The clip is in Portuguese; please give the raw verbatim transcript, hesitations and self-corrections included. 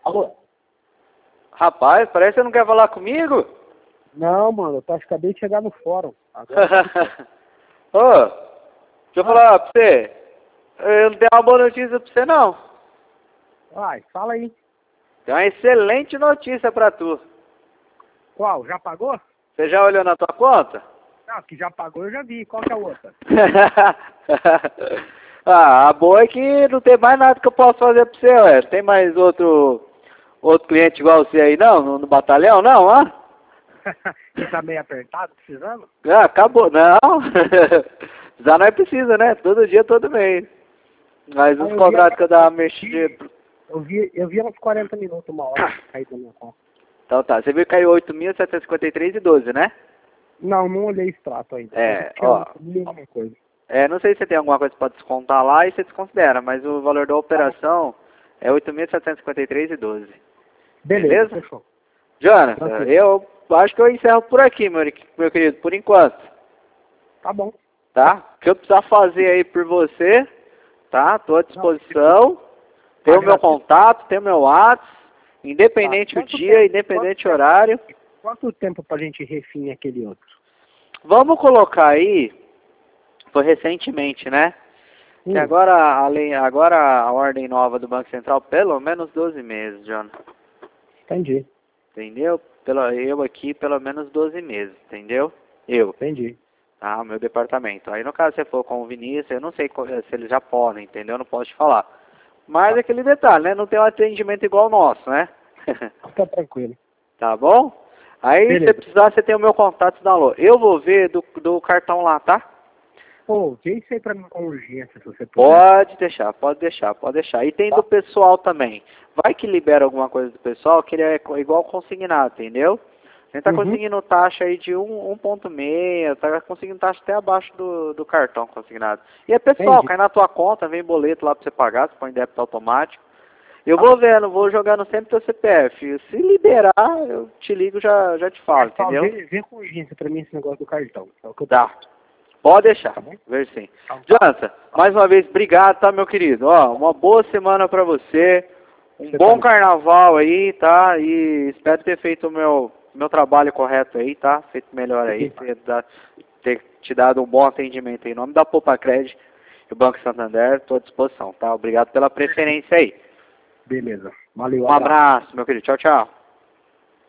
Alô? Rapaz, parece que você não quer falar comigo? Não, mano, eu tô, acabei de chegar no fórum. Agora... Ô, deixa eu ah. falar pra você. Eu não tenho uma boa notícia pra você, não. Vai, fala aí. Tem uma excelente notícia pra tu. Qual? Já pagou? Você já olhou na tua conta? Não, que já pagou eu já vi. Qual que é a outra? Ah, a boa é que não tem mais nada que eu possa fazer pra você, ué. Tem mais outro, outro cliente igual você aí, não? No, no batalhão, não, hã? Você tá meio apertado, precisando? Ah, acabou. Não. Já não é precisa, né? Todo dia, todo mês. Mas Ah, os eu contratos vi, que eu dava mexida... eu vi, eu vi uns quarenta minutos, uma hora, cair da minha conta. Então tá, você viu que caiu oito mil setecentos e cinquenta e três e doze, né? Não, não olhei extrato ainda. É, ó. Nenhuma coisa. É, não sei se você tem alguma coisa para descontar lá e você desconsidera, mas o valor da operação é oito mil setecentos e cinquenta e três e doze. Beleza, Beleza? fechou. Jonathan, Tranquilo. eu acho que eu encerro por aqui, meu, meu querido, por enquanto. Tá bom. Tá? O que eu precisar fazer aí por você, tá? Tô à disposição. Tem o meu contato, tem o meu WhatsApp, independente Tá. o dia, tempo, independente o quanto horário. Tempo, quanto tempo pra gente refinir aquele outro? Vamos colocar aí, foi recentemente, né? Hum. Que agora, além, agora a ordem nova do Banco Central, pelo menos doze meses, John. Entendi. Entendeu? Pelo, eu aqui, pelo menos doze meses, entendeu? Eu. Entendi. Ah, o meu departamento. Aí no caso você for com o Vinícius, eu não sei se eles já podem, entendeu? Eu não posso te falar. Mas Tá. aquele detalhe, né? Não tem um atendimento igual o nosso, né? Fica tranquilo. Tá bom? Aí Beleza. se precisar, você tem o meu contato e download. Eu vou ver do, do cartão lá, tá? Pô, vê isso aí pra mim com urgência, se você puder. Pode deixar, pode deixar, pode deixar. E tem Tá. do pessoal também. Vai que libera alguma coisa do pessoal, que ele é igual consignado, entendeu? A gente tá Uhum. conseguindo taxa aí de um ponto seis, tá conseguindo taxa até abaixo do, do cartão consignado. E é pessoal, Entendi. cai na tua conta, vem boleto lá pra você pagar, você põe débito automático. Eu Tá. vou vendo, vou jogando sempre teu C P F. Se liberar, eu te ligo já já te falo, Só entendeu? vê, vê com urgência pra mim esse negócio do cartão. É o que eu Tá. peço. Pode deixar, Tá bom? ver sim. Então, tá. Jonathan, mais uma vez, obrigado, tá, meu querido? Ó, uma boa semana pra você, um Você bom também. carnaval aí, tá? E espero ter feito o meu, meu trabalho correto aí, tá? Feito melhor aí, ter, da- ter te dado um bom atendimento aí. Em nome da Poupa Cred e o Banco Santander, estou à disposição, tá? Obrigado pela preferência aí. Beleza. Valeu, Um abraço, meu querido. Tchau, tchau.